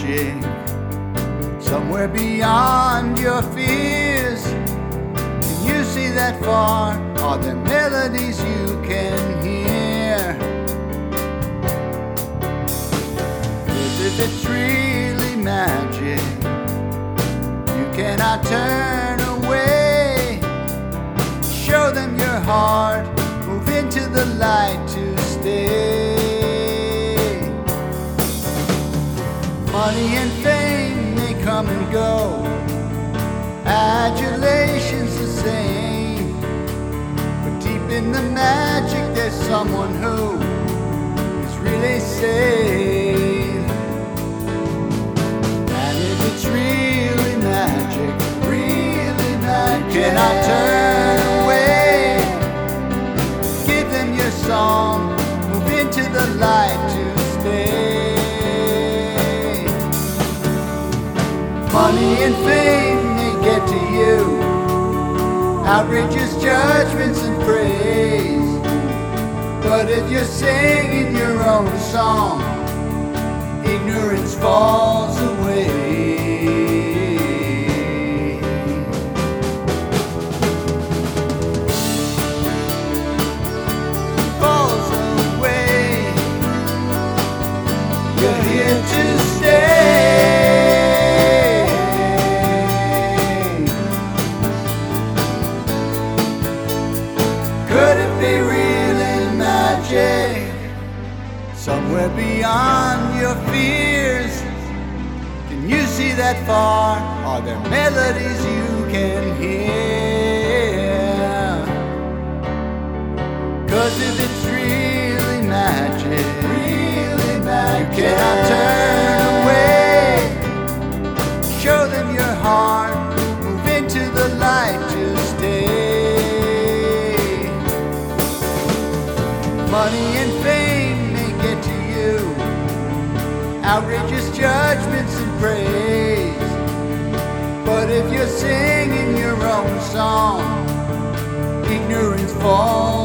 magic somewhere beyond your fears. Can you see that far? Are there melodies you can hear? If it's really magic, you cannot turn away. Show them your heart, move into the light to stay. Money and fame may come and go, adulation's the same, but deep in the magic there's someone who is really safe. And if it's really magic, you cannot turn away. Give them your song, move into the light to stay. Money and fame may get to you, outrageous judgments and praise, but if you're singing your own song, ignorance falls away. Falls away. You're here to stay. Could it be really magic somewhere beyond your fears? Can you see that far? Are there melodies you can hear? 'Cause if it's really magic, you cannot turn away. Show them your heart, move into the light to stay. Money and fame may get to you, outrageous judgments and praise, but if you're singing your own song, ignorance falls